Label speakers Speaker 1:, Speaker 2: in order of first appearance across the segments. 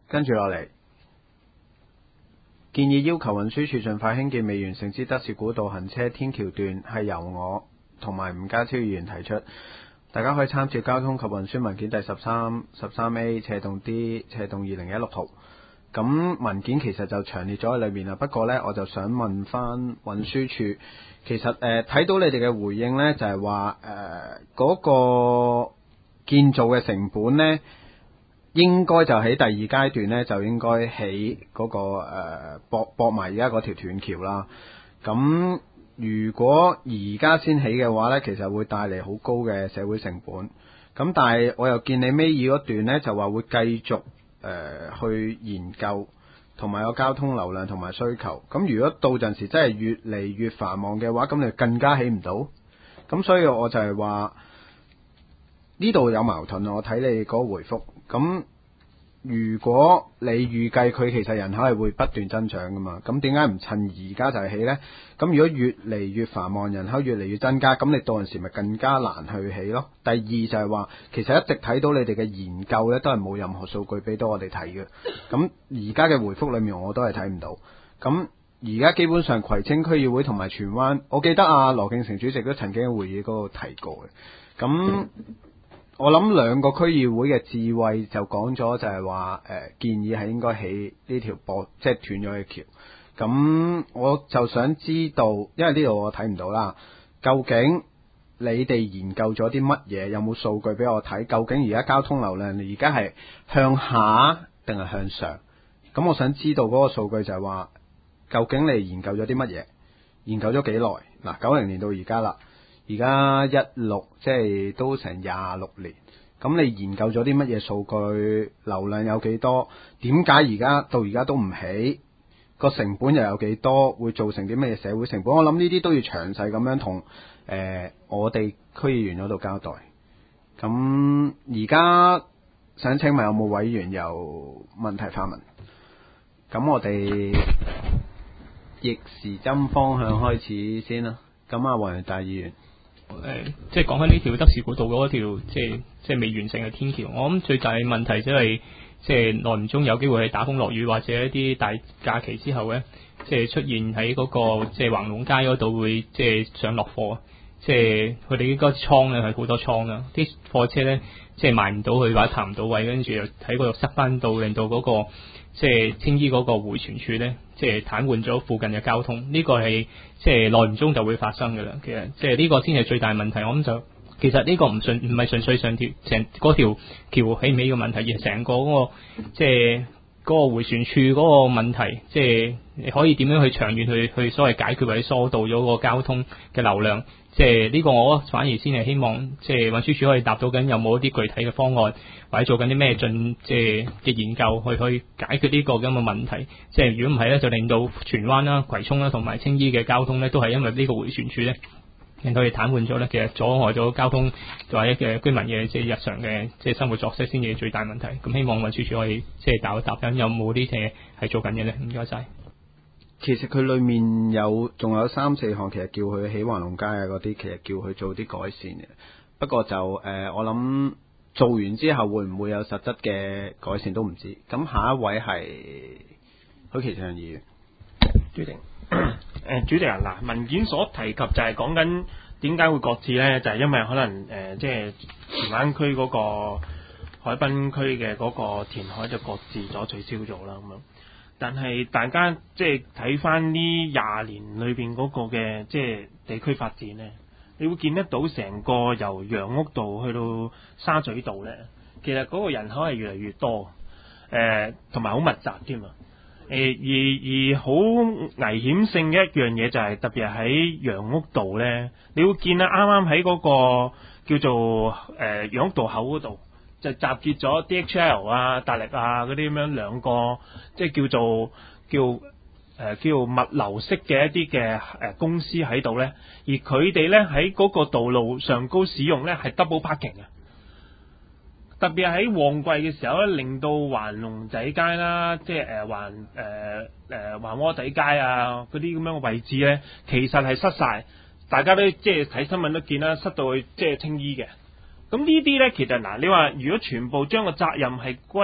Speaker 1: 跟住落嚟，建議要求運輸署盡快興建未完成之德士古道行車天橋段，係由我同埋吳家超議員提出。大家可以參照交通及運輸文件第13A/D/2016號。咁文件其實就詳列咗喺裏面啦。不過呢，我就想問翻運輸署，其實睇到你哋嘅回應呢，就係話嗰個建造嘅成本呢，應該就喺第二階段呢，就應該起嗰個駁埋而家嗰條斷橋啦。咁如果而家先起嘅話呢，其實會帶嚟好高嘅社會成本。咁但係我又見你尾二嗰段呢，就話會繼續去研究，同埋有交通流量同埋需求。咁如果到陣時真係越嚟越繁忙嘅話，咁你更加起唔到。咁所以我就係話呢度有矛盾。我睇你嗰個回覆，咁如果你預計佢其實人口係會不斷增長噶嘛，咁點解唔趁而家就係起呢？咁如果越嚟越繁忙，人口越嚟越增加，咁你到陣時咪更加難去起咯。第二就係話，其實一直睇到你哋嘅研究呢，都係冇任何數據俾到我哋睇嘅。咁而家嘅回覆裏面我都係睇唔到。咁而家基本上葵青區議會同埋荃灣，我記得羅敬成主席都曾經喺會議嗰度提過嘅。咁我諗兩個區議會嘅智慧就講咗，就係話建議係應該起呢條即係斷咗嘅橋。咁我就想知道，因為呢度我睇唔到啦，究竟你哋研究咗啲乜嘢？有冇數據俾我睇？究竟而家交通流量而家係向下定係向上？咁我想知道嗰個數據就係話，究竟你研究咗啲乜嘢？研究咗幾耐？嗱，90年到而家啦。而家16，即係都成26年。咁你研究咗啲乜嘢數據？流量有幾多？點解而家到而家都唔起？個成本又有幾多？會造成啲乜嘢社會成本？我諗呢啲都要詳細咁樣同我哋區議員嗰度交代。咁而家想請問有冇委員有問題發問？咁我哋逆時針方向開始先啦。咁黃洋達議員。
Speaker 2: 即係講緊呢條德士古道嗰條即係未完成嘅天橋，我諗最大嘅問題即係耐唔中有機會係打風落雨或者一啲大假期之後咧，即係出現喺嗰個即係橫龍街嗰度會即係上落貨，即係佢哋嗰個倉咧係好多倉啦，啲貨車咧即係賣唔到去或者泊唔到位，跟住又喺嗰度塞翻到，令到嗰個即係青衣嗰個迴旋處咧，即係癱瘓咗附近嘅交通。呢個係即係耐唔中就會發生嘅啦。其實即係呢個先係最大問題。我諗就其實呢個唔係純粹上條成嗰條橋起唔起嘅問題，而係成個嗰個即係嗰個迴旋處嗰個問題，即係你可以點樣去長遠去所謂解決或者疏導咗個交通嘅流量。即係呢個我反而先係希望即係運輸署可以答到緊有冇一啲具體嘅方案，或者做緊啲咩即係嘅研究去解決呢個咁嘅問題。即係如果唔係咧，就令到荃灣啦、葵涌啦同埋青衣嘅交通咧，都係因為呢個迴旋處咧，令到佢癱瘓咗咧，其實阻礙咗交通或者嘅居民嘅即係日常嘅即係生活作息先至係最大問題。咁希望運輸署可以即係答緊有冇啲嘢係做緊嘅咧。唔該晒。
Speaker 1: 其實佢裏面仲有3-4項，其實叫佢起橫龍街啊嗰啲，其實叫佢做啲改善嘅。不過就我諗做完之後會唔會有實質嘅改善都唔知。咁下一位係許其尚議員。
Speaker 3: 主席，主席啊，嗱，文件所提及就係講緊點解會擱置呢？就係因為可能即係荃灣區嗰個海濱區嘅嗰個填海就擱置咗、取消咗啦咁樣。但係大家即係睇翻呢20年裏邊嗰個嘅即係地區發展呢，你會見得到成個由楊屋道去到沙咀道呢，其實嗰個人口係越嚟越多，同埋好密集添啊！而好危險性嘅一樣嘢就係特別係喺楊屋道呢，你會見啊啱啱喺嗰個叫做楊屋道口嗰度。就集結咗 DHL 啊、大力啊嗰啲咁樣兩個，即係叫物流式嘅一啲嘅公司喺度咧，而佢哋咧喺嗰個道路上高使用咧係 double parking 嘅，特別係喺旺季嘅時候咧，令到環龍仔街啦，即係環窩底街啊嗰啲咁樣嘅位置咧，其實係塞晒，大家都即係睇新聞都見啦，塞到去即係青衣嘅。咁呢啲咧，其實嗱，你話如果全部將個責任係歸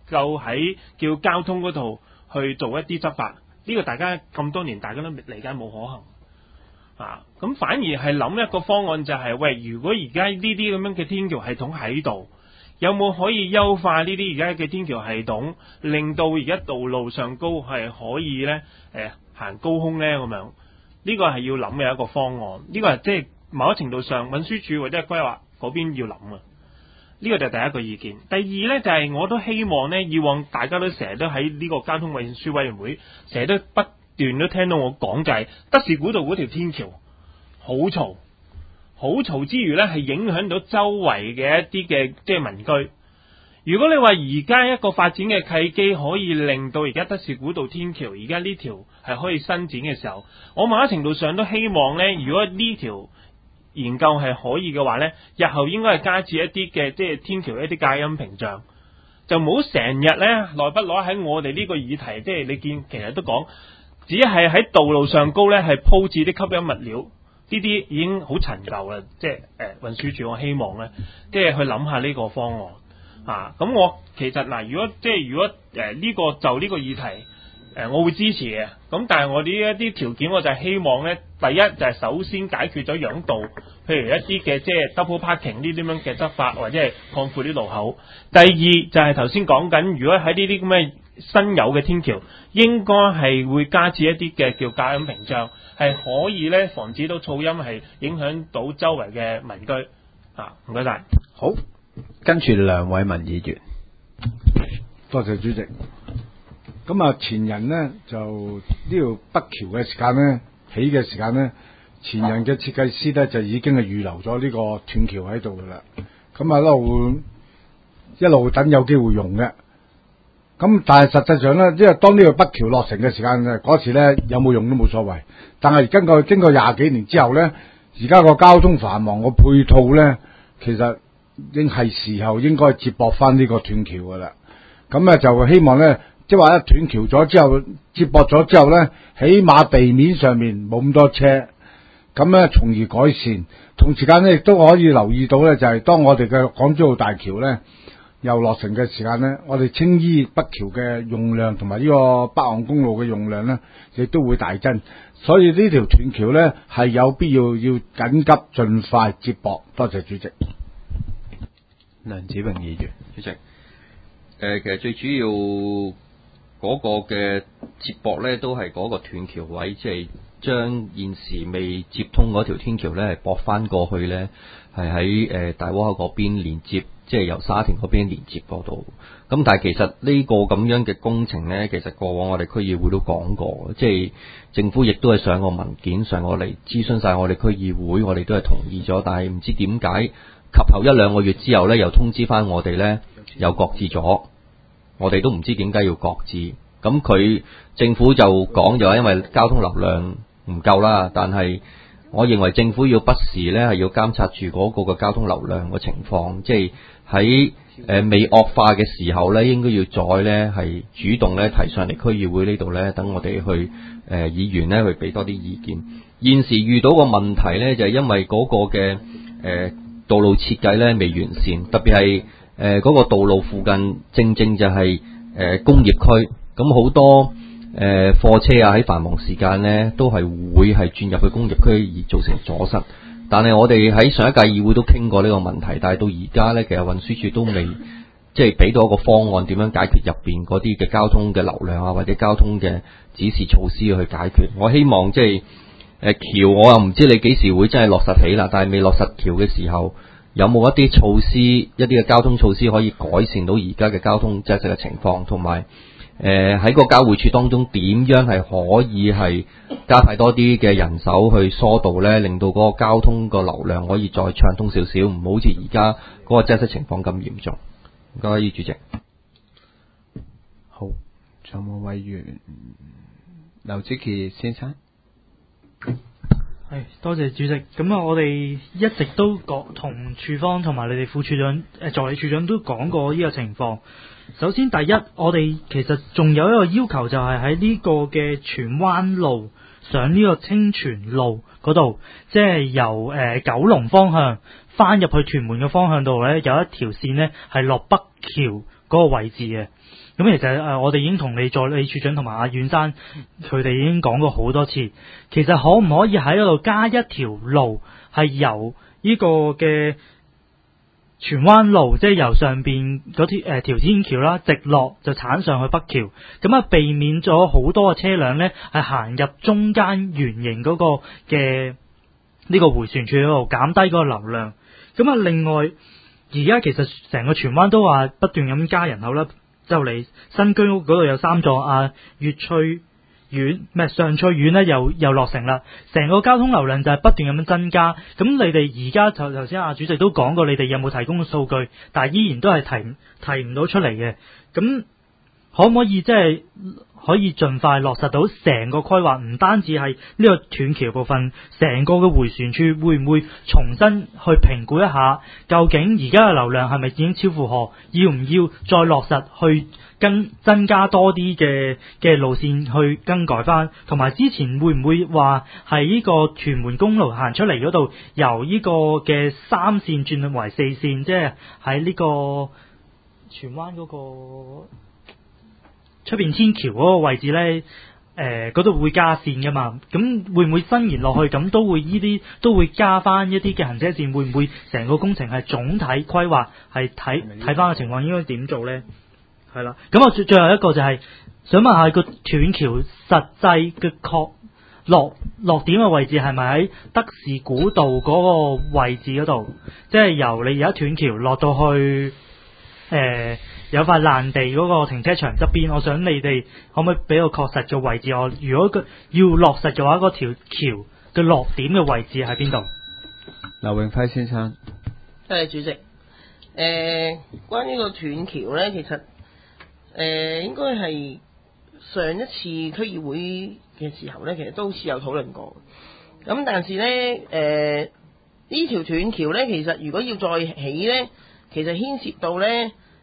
Speaker 3: 夠喺叫交通嗰度去做一啲執法。呢個大家咁多年大家都理解冇可行啊，咁反而係諗一個方案就係喂，如果而家呢啲咁樣嘅天橋系統喺度，有冇可以優化呢啲而家嘅天橋系統，令到而家道路上高係可以呢行高空呢？咁樣？呢個係要諗嘅一個方案，呢個係即係某一程度上運輸署或者係規劃嗰邊要諗啊。呢個就係第一個意見。第二呢，就係我都希望呢，以往大家都成日都喺呢個交通運輸委員會，成日都不斷都聽到我講就係德士古道嗰條天橋好嘈，好嘈之餘呢，係影響到周圍嘅一啲嘅即係民居。如果你話而家一個發展嘅契機可以令到而家德士古道天橋而家呢條係可以伸展嘅時候，我某一程度上都希望呢，如果呢條研究係可以嘅話呢，日後應該係加設一啲嘅即係天橋一啲隔音屏障，就唔好成日呢耐不耐喺我哋呢個議題，即係你見其實都講，只係喺道路上高呢係鋪置啲吸音物料，呢啲已經好陳舊啦。即係運輸署，我希望呢，即係去諗下呢個方案。咁我其實嗱，如果呢個就呢個議題，我會支持嘅。咁但係我哋呢一啲條件，我就係希望咧，第一就係首先解決咗擁道，譬如一啲嘅即係 double parking 呢啲咁樣嘅執法，或者係擴闊啲路口。第二就係頭先講緊，如果喺呢啲咁嘅新有嘅天橋，應該係會加設一啲嘅叫隔音屏障，係可以咧防止到噪音係影響到周圍嘅民居。唔該晒。
Speaker 1: 好。跟住梁偉文議員，
Speaker 4: 多謝主席。咁啊，前人呢，就呢條北橋嘅時間呢，起嘅時間呢，前人嘅設計師呢，就已經係預留咗呢個斷橋喺度噶啦。咁啊一路等有機會用嘅。咁但係實際上呢，因為當呢個北橋落成嘅時間呢，嗰時呢有冇用都冇所謂。但係經過20幾年之後呢，而家個交通繁忙個配套呢，其實應係時候應該接駁翻呢個斷橋噶啦，咁啊就希望咧，即係話一斷橋咗之後，接駁咗之後咧，起碼地面上面冇咁多車，咁咧從而改善。同時間咧亦都可以留意到咧，就係當我哋嘅港珠澳大橋咧又落成嘅時間咧，我哋青衣北橋嘅用量同埋呢個北岸公路嘅用量咧，亦都會大增。所以呢條斷橋咧係有必要緊急盡快接駁。多謝主席。
Speaker 1: 梁子榮議員，
Speaker 5: 主席，其實最主要嗰個嘅接駁咧，都係嗰個斷橋位，即係將現時未接通嗰條天橋咧，係駁翻過去咧，係喺大窩口嗰邊連接，即係由沙田嗰邊連接嗰度。咁但係其實呢個咁樣嘅工程咧，其實過往我哋區議會都講過，即係政府亦都係上個文件上過嚟諮詢晒我哋區議會，我哋都係同意咗，但係唔知點解。及後1-2個月之後呢，又通知翻我哋呢，又擱置咗。我哋都唔知點解要擱置。咁政府就講就係因為交通流量唔夠啦。但係我認為政府要不時呢，係要監察住嗰個嘅交通流量嘅情況，即係喺未惡化嘅時候呢，應該要再呢，係主動呢提上嚟區議會呢度呢，等我哋去議員呢，去俾多啲意見。現時遇到個問題呢，就係因為嗰個嘅道路設計咧未完善，特別係嗰個道路附近正就係工業區，咁好多貨車啊喺繁忙時間咧都係會係轉入去工業區而造成阻塞。但係我哋喺上一屆議會都傾過呢個問題，但係到而家咧其實運輸署都未即係俾到一個方案點樣解決入邊嗰啲嘅交通嘅流量啊，或者交通嘅指示措施去解決。我希望即係橋我又唔知你幾時會真係落實起啦，但係未落實橋嘅時候，有冇一啲措施、一啲嘅交通措施可以改善到而家嘅交通擠塞嘅情況，同埋喺個交匯處當中點樣係可以係加派多啲嘅人手去疏導呢，令到嗰個交通個流量可以再暢通少少，唔好似而家嗰個擠塞情況咁嚴重。唔該，主席。
Speaker 1: 好，仲有冇委員？劉子傑先生。
Speaker 6: 係，多謝主席。咁啊，我哋一直都同處方同埋你哋副處長、助理處長都講過呢個情況。首先，第一，我哋其實仲有一個要求，就係喺呢個嘅荃灣路上呢個清泉路嗰度，即係由九龍方向翻入去屯門嘅方向度呢，有一條線呢係落北橋嗰個位置嘅。咁其實我哋已經同你助理處長同埋阿遠山佢哋已經講過好多次，其實可唔可以喺嗰度加一條路，係由呢個嘅荃灣路，即係由上邊嗰條天橋啦，直落就鏟上去北橋，咁啊避免咗好多嘅車輛咧係行入中間圓形嗰個嘅呢個迴旋處嗰度，減低嗰個流量。咁啊，另外而家其實成個荃灣都話不斷咁加人口啦。就嚟新居屋嗰度有3座粵翠苑上翠苑咧又落成啦，成個交通流量就係不斷咁樣增加。咁你哋而家就頭先主席都講過，你哋有冇提供數據？但係依然都係提唔到出嚟嘅。咁可唔可以即係可以盡快落實到成個規劃？唔單止係呢個斷橋部分，成個嘅迴旋處會唔會重新去評估一下？究竟而家嘅流量係咪已經超負荷？要唔要再落實去增加多啲嘅路線去更改翻？同埋之前會唔會話係呢個屯門公路行出嚟嗰度，由呢個嘅3線轉為4線，即係喺呢個荃灣嗰個出邊天橋嗰個位置呢，嗰度會加線噶嘛？咁會唔會伸延落去？咁都會呢啲都會加翻一啲嘅行車線，會唔會成個工程係總體規劃係睇翻個情況應該點做呢？係啦，咁我最後一個就係想問下個斷橋實際嘅落點嘅位置係咪喺德士古道嗰個位置嗰度？即係由你而家斷橋落到去有塊爛地嗰個停車場側邊，我想你哋可唔可以俾個確實嘅位置我？如果佢要落實嘅話，嗰條橋嘅落點嘅位置喺邊度？
Speaker 1: 劉永輝先生，
Speaker 7: 主席。關於個斷橋呢，其實應該係上一次區議會嘅時候呢，其實都好似有討論過。咁但是呢，呢條斷橋呢，其實如果要再起呢，其實牽涉到呢。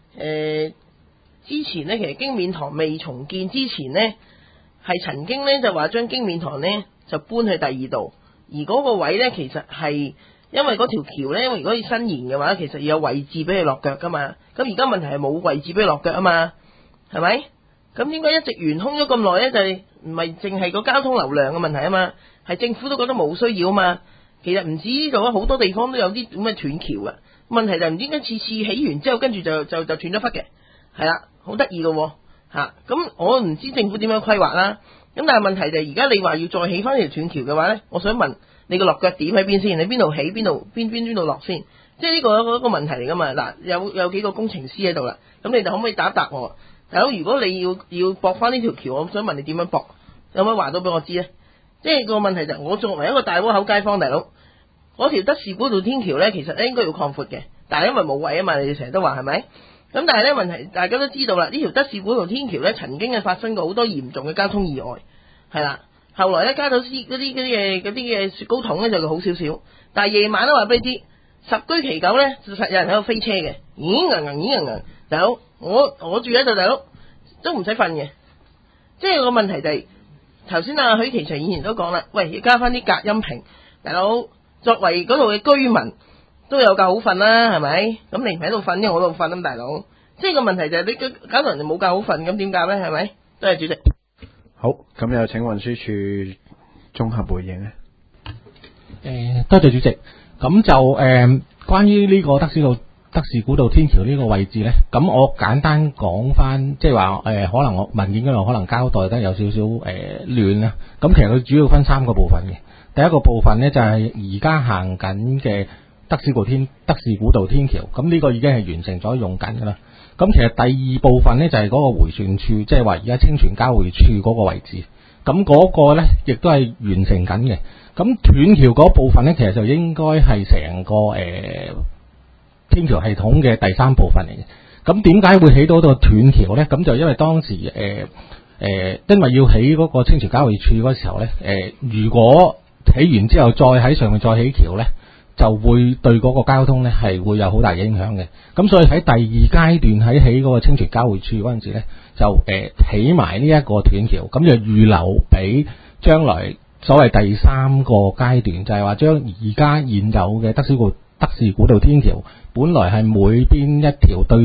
Speaker 7: 之前呢，其實經勉堂未重建之前呢，係曾經呢就話將經勉堂呢就搬去第二度，而嗰個位呢，其實係因為嗰條橋呢，因為如果要伸延嘅話，其實要有位置俾你落腳噶嘛。咁而家問題係冇位置俾你落腳啊嘛，係咪？咁點解一直懸空咗咁耐呢？就係唔係淨係個交通流量嘅問題啊嘛，係政府都覺得冇需要啊嘛。其實唔止呢度啊，好多地方都有啲咁嘅斷橋嘅。問題就唔知點解次次起完之後，跟住就斷咗忽嘅，係啦，好得意嘅嚇。咁我唔知政府點樣規劃啦。咁但係問題就係而家你話要再起翻條斷橋嘅話咧，我想問你個落腳點喺邊先？你邊度起邊度落先？即係呢個一個問題嚟噶嘛。嗱，有幾個工程師喺度啦，咁你哋可唔可以答我？大佬，如果你要駁翻呢條橋，我想問你點樣駁？有冇話到俾我知咧？即係個問題就係我作為一個大窩口街坊大佬。嗰條德士古道天橋咧，其實咧應該要擴闊嘅，但係因為冇位啊嘛，你哋成日都話係咪？咁但係咧問題，大家都知道啦，呢條德士古道天橋咧曾經係發生過好多嚴重嘅交通意外，係啦。後來咧加到嗰啲嘅雪糕筒咧就好少少，但係夜晚都話俾你知，十居其九咧就實有人喺度飛車嘅，咦，大佬，我住喺度，大佬都唔使瞓嘅。即係個問題就係頭先許其祥議員都講啦，喂，要加翻啲隔音屏，大佬。作為嗰度嘅居民都有覺好瞓啦，係咪？咁你唔喺度瞓，因為我喺度瞓咁，大佬。即係個問題就係你搞到人哋冇覺好瞓，咁點解咧？係咪？多謝主席。
Speaker 1: 好，咁又請運輸署綜合回應咧。
Speaker 8: 多謝主席。咁就關於呢個德士古道天橋呢個位置咧，咁我簡單講翻，即係話可能我文件嗰度可能交代得有少少亂啦。咁其實佢主要分3個部分嘅。第一個部分呢，就係而家行緊嘅德士古道天橋，咁呢個已經係完成咗用緊噶啦。咁其實第二部分呢，就係嗰個迴旋處，即係話而家清泉交匯處嗰個位置，咁嗰個呢，亦都係完成緊嘅。咁斷橋嗰部分呢，其實就應該係成個天橋系統嘅第3部分嚟嘅。咁點解會起到個斷橋呢？咁就因為當時因為要起嗰個清泉交匯處嗰時候呢，如果起完之後再喺上面再起橋呢，就會對嗰個交通呢係會有好大影響嘅。咁所以喺第2階段喺起嗰個清泉交匯處嗰陣時呢，就起埋呢一個斷橋，咁就預留俾將來所謂第3個階段，就係話將而家現有嘅德士古道天橋，本來係每邊一條對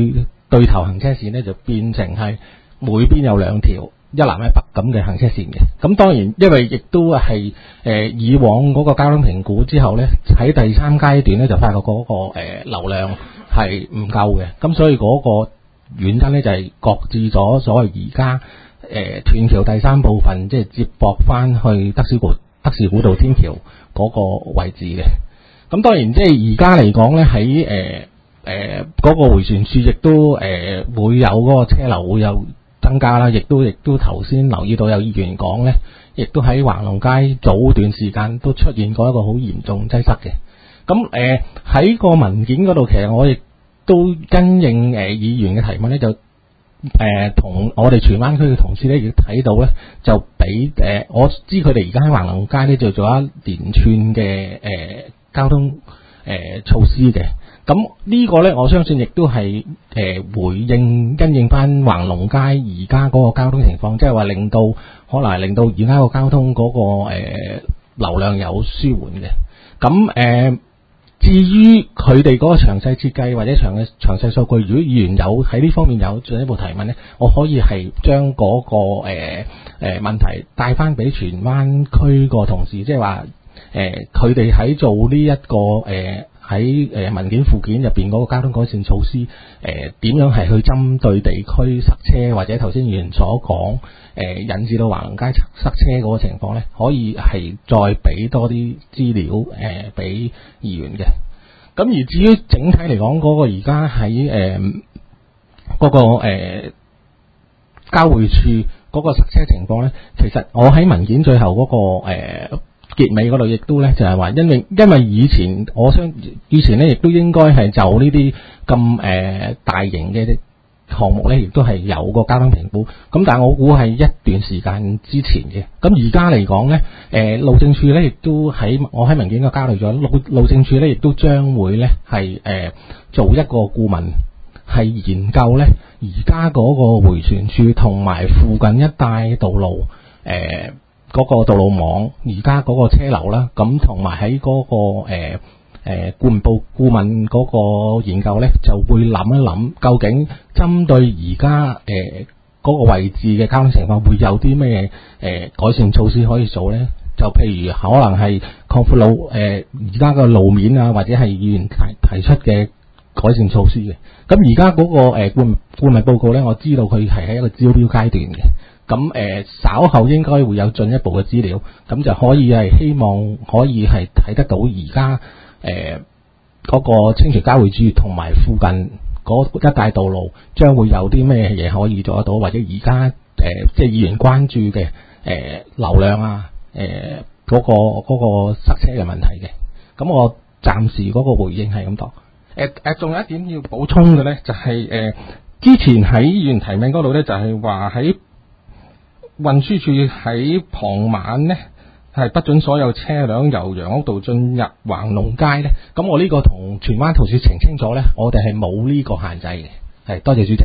Speaker 8: 對頭行車線咧就變成係每邊有兩條一南一北咁嘅行車線嘅。咁當然因為亦都係以往嗰個交通評估之後咧，喺第三階段咧就發覺嗰個流量係唔夠嘅，咁所以嗰個原因咧就係擱置咗所謂而家斷橋第三部分，即係接駁翻去德士古道天橋嗰個位置嘅。咁當然即係而家嚟講咧，喺嗰個迴旋處亦都會有嗰個車流會有增加啦，亦都頭先留意到有議員講咧，亦都喺橫龍街早段時間都出現過一個好嚴重擠塞嘅。咁喺個文件嗰度，其實我亦都因應議員嘅提問咧，就同我哋荃灣區嘅同事咧，亦睇到咧，就俾我知佢哋而家喺橫龍街咧就做一連串嘅交通措施嘅。咁呢個咧，我相信亦都係回應因應翻橫龍街而家嗰個交通情況，即係話可能令到而家個交通嗰個流量有舒緩嘅。咁至於佢哋嗰個詳細設計或者詳細數據，如果議員有喺呢方面有進一步提問咧，我可以係將嗰個問題帶翻俾荃灣區個同事，即係話佢哋喺做呢一個喺文件附件入邊嗰個交通改善措施，點樣係去針對地區塞車，或者頭先議員所講引致到橫龍街塞車嗰個情況咧，可以係再俾多啲資料俾議員嘅。咁而至於整體嚟講，嗰個而家喺嗰個交匯處嗰個塞車情況咧，其實我喺文件最後嗰個結尾嗰度亦都咧就係話，因為以前咧亦都應該係就呢啲咁大型嘅項目咧，亦都係有個交通評估。咁但係我估係一段時間之前嘅。咁而家嚟講咧，路政署咧亦都我喺文件度交代咗，路政署咧亦都將會咧係做一個顧問，係研究咧而家嗰個迴旋處同埋附近一帶道路嗰個道路網而家嗰個車流啦，咁同埋喺嗰個顧問嗰個研究咧，就會諗一諗究竟針對而家嗰個位置嘅交通情況，會有啲咩改善措施可以做咧？就譬如可能係擴闊路而家個路面啊，或者係議員提出嘅改善措施嘅。咁而家嗰個顧問報告咧，我知道佢係喺一個招標階段嘅。咁稍後應該會有進一步嘅資料，咁就可以係希望可以係睇得到而家嗰個清泉交匯處同埋附近嗰一帶道路將會有啲咩嘢可以做得到，或者而家即係議員關注嘅流量啊嗰個塞車嘅問題嘅。咁我暫時嗰個回應係咁多。仲有一點要補充嘅咧，就係之前喺議員提問嗰度咧，就係話喺運輸署喺傍晚咧係不准所有車輛由楊屋道進入橫龍街咧。咁我呢個同荃灣同事澄清咗咧，我哋係冇呢個限制嘅。係，多謝主席。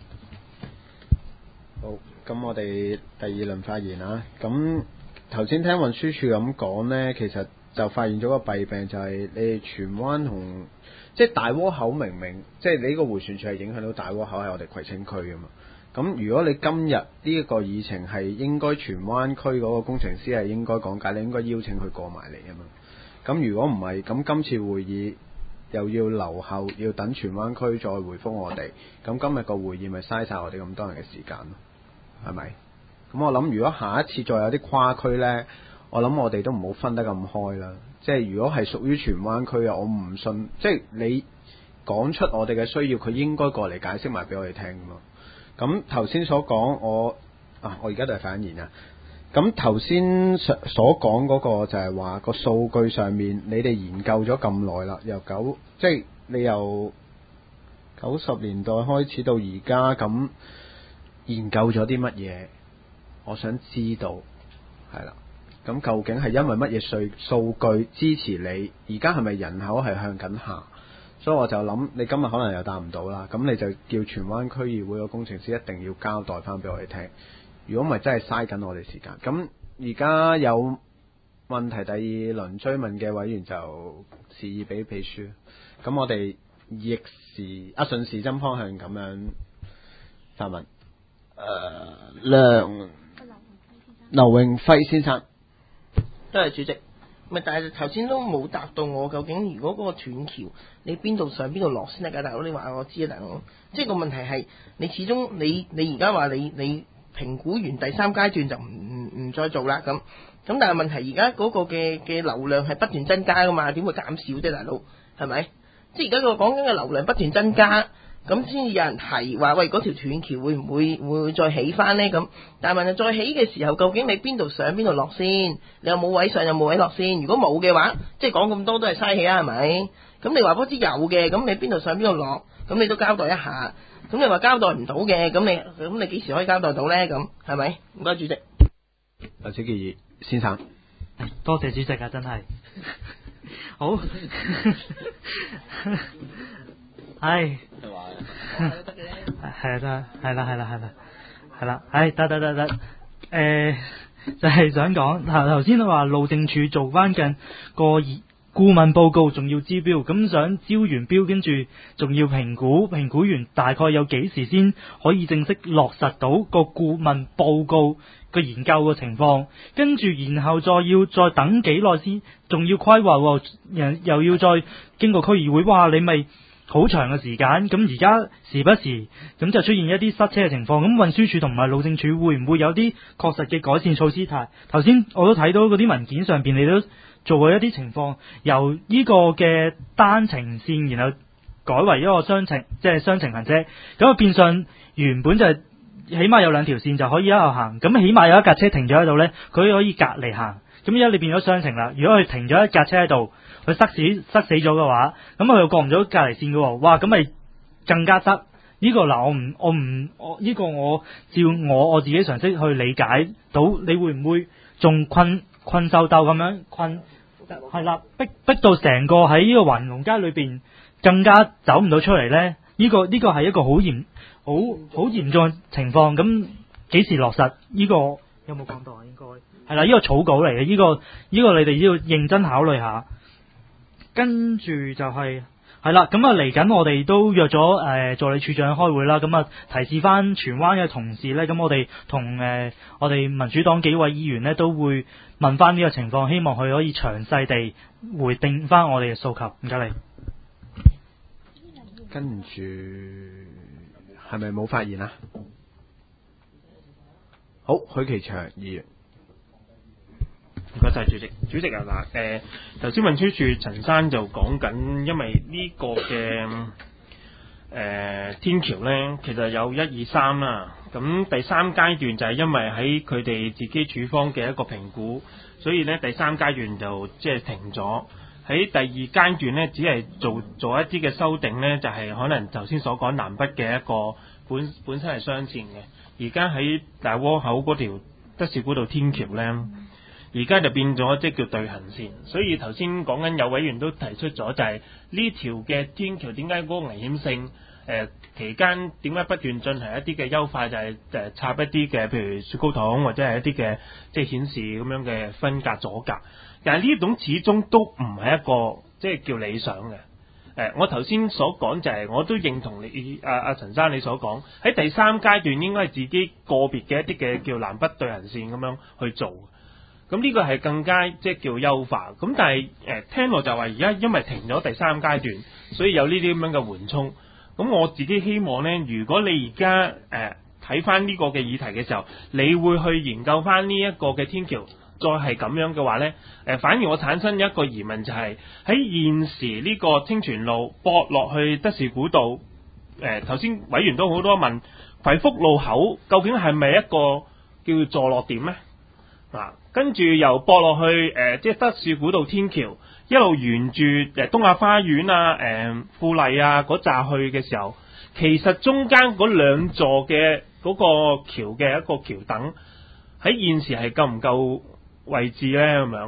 Speaker 1: 好，咁我哋第二輪發言啊。咁頭先聽運輸署咁講咧，其實就發現咗個弊病，就係你哋荃灣同即係大窩口明即係你呢個迴旋處係影響到大窩口係我哋葵青區㗎嘛。咁如果你今日呢一個議程係應該荃灣區嗰個工程師係應該講解，你應該邀請佢過埋嚟啊嘛。咁如果唔係，咁今次會議又要留後，要等荃灣區再回覆我哋，咁今日個會議咪嘥晒我哋咁多人嘅時間咯，係咪？咁我諗如果下一次再有啲跨區呢，我諗我哋都唔好分得咁開啦。即係如果係屬於荃灣區嘅，我唔信，即係你講出我哋嘅需要，佢應該過嚟解釋埋俾我哋聽㗎嘛。咁頭先所講，我而家都係反言啊。咁頭先所講嗰個就係話個數據上面，你哋研究咗咁耐啦，即係你由90年代開始到而家，咁研究咗啲乜嘢？我想知道，係啦。咁究竟係因為乜嘢數據支持你？而家係咪人口係向緊下？所以我就諗，你今日可能又答唔到啦。咁你就叫荃灣區議會個工程師一定要交代翻俾我哋聽。如果唔係，真係嘥緊我哋時間。咁而家有問題第二輪追問嘅委員就示意俾秘書。咁我哋逆時順時針方向咁樣發問。劉榮輝先生，
Speaker 7: 多謝主席。咪但係頭先都冇答到我，究竟如果嗰個斷橋，你邊度上邊度落先得㗎？大佬，你話我知啊，大佬。即係個問題係，你始終你而家話你評估完第三階段就唔再做啦咁。咁但係問題而家嗰個嘅流量係不斷增加㗎嘛，點會減少啫，大佬？係咪？即係而家個講緊嘅流量不斷增加，咁先至有人提話喂，嗰條斷橋會唔會再起翻呢？咁但係問題再起嘅時候，究竟你邊度上邊度落先？你有冇位上，有冇位落先？如果冇嘅話，即係講咁多都係嘥氣啊，係咪？咁你話嗰支有嘅，咁你邊度上邊度落？咁你都交代一下。咁你話交代唔到嘅，咁你幾時可以交代到呢？咁係咪？唔該主席。
Speaker 1: 劉小傑先生，
Speaker 6: 多謝主席啊，真係好。係係啦，得，就係想講頭先話路政署做翻緊個顧問報告，仲要招標，咁想招完標，跟住仲要評估完大概有幾時先可以正式落實到個顧問報告個研究嘅情況，跟住然後再等幾耐先，仲要規劃，又要再經過區議會，哇！你咪好長嘅時間，咁而家時不時咁就出現一啲塞車嘅情況，咁運輸署同埋路政署會唔會有啲確實嘅改善措施？頭先我都睇到嗰啲文件上邊，你都做過一啲情況，由呢個嘅單程線，然後改為一個雙程行車，咁啊變相原本就係起碼有兩條線就可以一路行，咁起碼有一架車停咗喺度呢，佢可以隔離行。咁而家你變咗雙程啦，如果佢停咗一架車喺度，佢塞死咗嘅話，咁佢又過唔到隔離線嘅喎，哇！咁咪更加塞。呢個嗱，我呢個我照我自己常識去理解到，你會唔會仲困獸鬥咁樣困？係啦，逼到成個喺呢個環龍街裏邊更加走唔到出嚟呢？呢個係一個好嚴重嘅情況。咁幾時落實？呢個有冇講到啊？應該係啦，呢個草稿嚟嘅，呢個你哋要認真考慮下。跟住就係啦，咁啊嚟緊我哋都約咗助理處長開會啦，咁啊提示翻荃灣嘅同事呢，咁我哋同我哋民主黨幾位議員呢都會問翻呢個情況，希望佢可以詳細地回應翻我哋嘅訴求。唔該你。
Speaker 1: 跟住係咪冇發言啊？好，許其祥議員。
Speaker 3: 唔該晒主席。主席啊，嗱，頭先運輸署陳生就講緊，因為呢個嘅天橋呢，其實有1、2、3啦。咁第三階段就係因為喺佢哋自己署方嘅一個評估，所以呢第三階段就即係停咗。喺第二階段呢，只係做一啲嘅修訂呢，就係可能頭先所講南北嘅一個本身係雙線嘅，而家喺大窩口嗰條德士古道天橋呢。而家就變咗即係叫對行線，所以頭先講緊有委員都提出咗，就係呢條嘅天橋點解嗰個危險性期間點解不斷進行一啲嘅優化，就係插一啲嘅譬如雪糕筒或者係一啲嘅即係顯示咁樣嘅分隔阻隔，但係呢種始終都唔係一個即係叫理想嘅。我頭先所講就係我都認同你阿陳生你所講，喺第三階段應該係自己個別嘅一啲嘅叫南北對行線咁樣去做。咁呢個係更加即係叫優化，咁但係聽落就話而家因為停咗第三階段，所以有呢啲咁樣嘅緩衝。咁我自己希望呢，如果你而家睇翻呢個嘅議題嘅時候，你會去研究翻呢一個嘅天橋，再係咁樣嘅話呢，反而我產生一個疑問就係喺現時呢個清泉路駁落去德士古道，頭先委員都好多問葵福路口究竟係咪一個叫坐落點呢？跟住由駁落去即係德士古道天橋，一路沿住東亞花園啊、富麗啊嗰扎去嘅時候，其實中間嗰兩座嘅嗰個橋嘅一個橋躉喺現時係夠唔夠位置呢？咁樣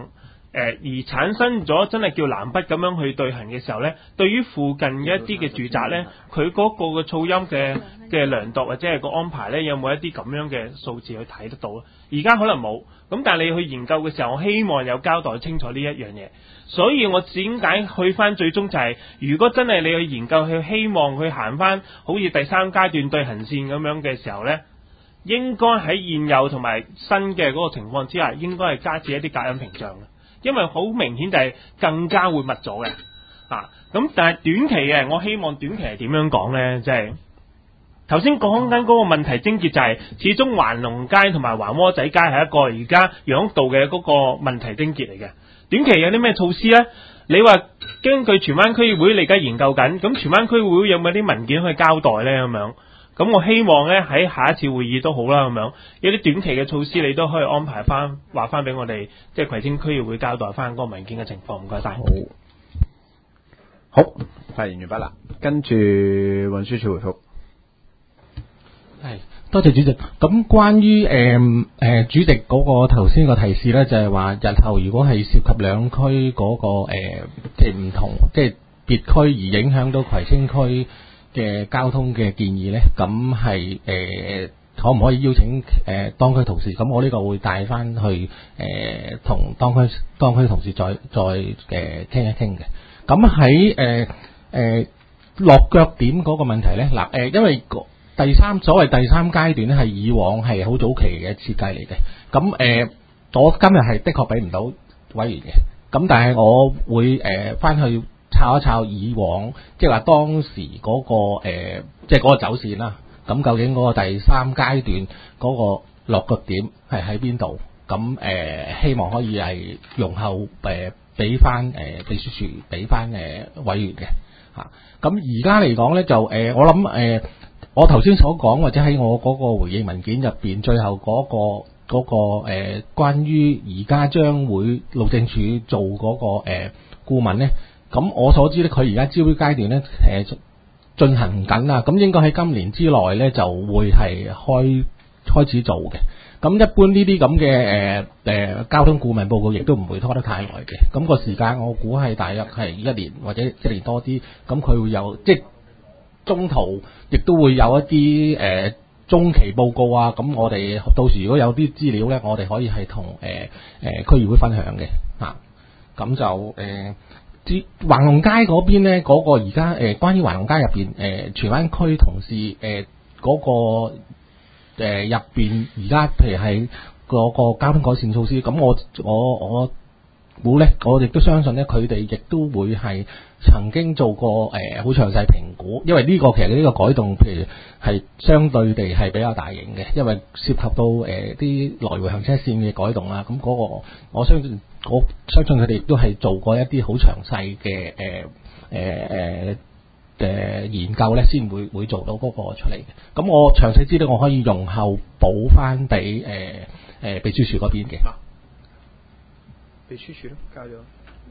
Speaker 3: 而產生咗真係叫南北咁樣去對行嘅時候呢，對於附近嘅一啲嘅住宅呢，佢嗰個嘅噪音嘅量度或者係個安排呢，有冇一啲咁樣嘅數字去睇得到咧？而家可能冇，咁但係你去研究嘅時候，我希望有交代清楚呢一樣嘢。所以我點解去翻最終就係、如果真係你去研究，去希望去行翻好似第三階段對行線咁樣嘅時候呢，應該喺現有同埋新嘅嗰個情況之下，應該係加設一啲隔音屏障嘅。因為好明顯就係更加會密咗嘅，咁但係短期嘅，我希望短期係點樣講呢？即係頭先講緊嗰個問題症結就係、始終環龍街同埋環窩仔街係一個而家楊屋道嘅嗰個問題症結嚟嘅。短期有啲咩措施呢？你話根據荃灣區議會你而家研究緊，咁荃灣區議會有冇啲文件去交代呢？咁樣？咁我希望咧喺下一次會議都好啦，咁樣有啲短期嘅措施，你都可以安排翻，話翻俾我哋，即係葵青區議會交代翻嗰個文件嘅情況。唔該晒。
Speaker 1: 好，發言完畢啦。跟住運輸署回覆。
Speaker 8: 係，多謝主席。咁關於主席嗰個頭先個提示咧，就係話日後如果係涉及兩區嗰個即係唔同，即係別區而影響到葵青區嘅交通嘅建議咧，咁係可唔可以邀請當區同事？咁我呢個會帶翻去同當區同事再傾一傾嘅。咁喺落腳點嗰個問題咧，因為所謂第三階段咧係以往係好早期嘅設計嚟嘅。咁我今日係的確俾唔到委員嘅。咁但係我會翻去抄一抄以往，即係話當時嗰個即係嗰個走線啦。咁究竟嗰個第三階段嗰個落腳點係喺邊度？咁希望可以係容後俾翻秘書處俾翻委員嘅嚇。咁而家嚟講咧，就我諗我頭先所講或者喺我嗰個回應文件入邊，最後嗰個關於而家將會路政署做嗰個顧問咧。咁我所知咧，佢而家招標階段咧，進行緊啦。咁應該喺今年之內咧，就會係開始做嘅。咁一般呢啲咁嘅交通顧問報告，亦都唔會拖得太耐嘅。咁個時間我估係大約係1年或者1年多啲。咁佢會有即係中途亦都會有一啲中期報告啊。咁我哋到時如果有啲資料咧，我哋可以係同區議會分享嘅嚇。咁就橫龍街嗰邊咧，嗰個而家關於橫龍街入邊荃灣區同事嗰個入邊而家譬如係嗰個交通改善措施，咁我估咧，我亦都相信咧，佢哋亦都會係曾經做過好詳細評估，因為呢個其實呢個改動譬如係相對地係比較大型嘅，因為涉及到啲來回行車線嘅改動啦。咁嗰個我相信佢哋亦都係做過一啲好詳細嘅研究咧，先會做到嗰個出嚟嘅。咁我詳細資料我可以容後補翻俾秘書處嗰邊嘅。
Speaker 1: 秘書處咯，交咗。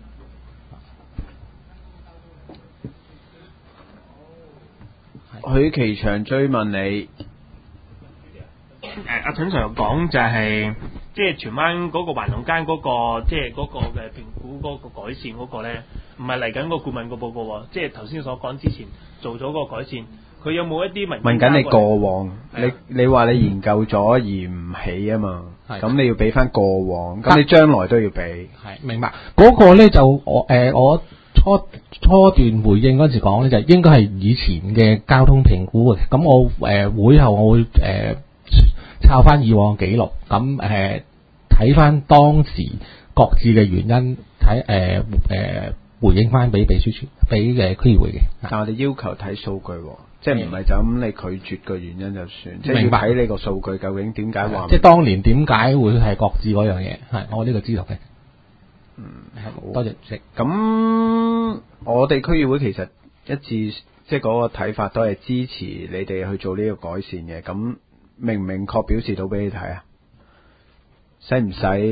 Speaker 1: 許其祥追問你，
Speaker 3: 阿陳 Sir 講就係即係荃灣嗰個環龍街嗰個即係嗰個嘅評估嗰個改善嗰個咧，唔係嚟緊個顧問個報告喎，即係頭先所講之前做咗個改善，佢有冇一啲文件？
Speaker 1: 問緊你過往，你話你研究咗而唔起啊嘛？咁你要俾翻過往，咁你將來都要俾。
Speaker 8: 係明白嗰個咧就我初段回應嗰陣時講咧，就應該係以前嘅交通評估嘅。咁我會後我會抄翻以往記錄，咁睇翻當時各自嘅原因，回應翻俾秘書處、俾區議會嘅。
Speaker 1: 但我哋要求睇數據，即係唔係就咁你拒絕嘅原因就算，即係
Speaker 8: 明白
Speaker 1: 要睇你個數據究竟點解話。
Speaker 8: 即係當年點解會係各自嗰樣嘢？係我呢個知道嘅。
Speaker 1: 好，
Speaker 8: 多謝主席。
Speaker 1: 咁我哋區議會其實一致即係嗰個睇法都係支持你哋去做呢個改善嘅。咁明唔明確表示到俾你睇啊？使唔使？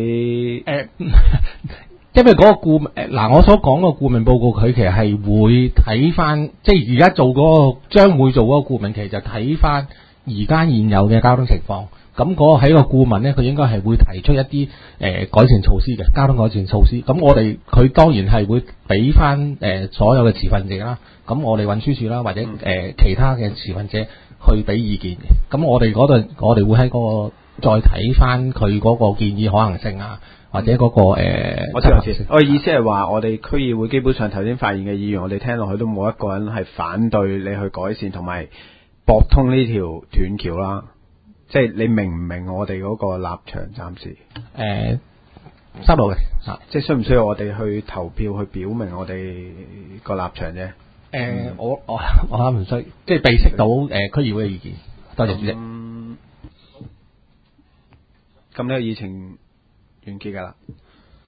Speaker 8: 因為嗰個顧問我所講個顧問報告，佢其實係會睇翻，即係而家做嗰個將會做嗰個顧問，其實就睇翻而家現有嘅交通情況。 咁嗰個係一個顧問咧，佢應該係會提出一啲改善措施嘅交通改善措施。咁佢當然係會俾翻所有嘅持份者啦。咁我哋運輸署啦，或者其他嘅持份者去俾意見嘅。咁我哋嗰度我哋會喺嗰個再睇翻佢嗰個建議可行性啊，或者嗰個
Speaker 1: 我知。我意思係話，我哋區議會基本上頭先發言嘅議員，我哋聽落去都冇一個人係反對你去改善同埋駁通呢條斷橋啦。即係你明唔明我哋嗰個立場？暫時
Speaker 8: 收到嘅，
Speaker 1: 即係需唔需要我哋去投票去表明我哋個立場啫？
Speaker 8: 我諗唔需，即係備悉到區議會嘅意見。多謝主席。
Speaker 1: 咁呢個議程完結㗎啦。